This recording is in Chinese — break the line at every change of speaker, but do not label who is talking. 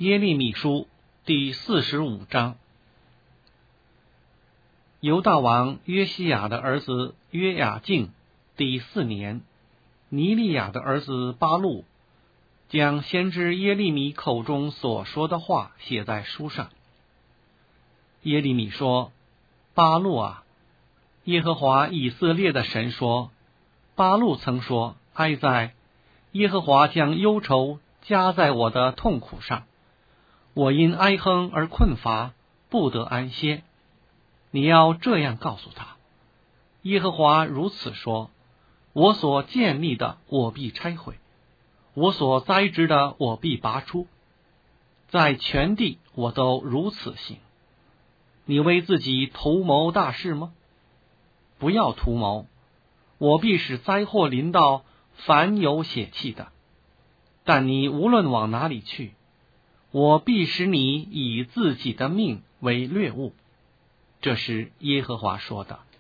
耶利米书第45章。犹大王约西亚的儿子约雅敬第4年，尼利亚的儿子巴录将先知耶利米口中所说的话写在书上。耶利米说：巴录啊，耶和华以色列的神说，巴录曾说，哀哉，耶和华将忧愁加在我的痛苦上，我因哀哼而困乏，不得安歇。你要这样告诉他，耶和华如此说，我所建立的我必拆毁，我所栽植的我必拔出，在全地我都如此行。你为自己图谋大事吗？不要图谋，我必使灾祸临到凡有血气的。但你无论往哪里去，我必使你以自己的命为掠物。这是耶和华说的。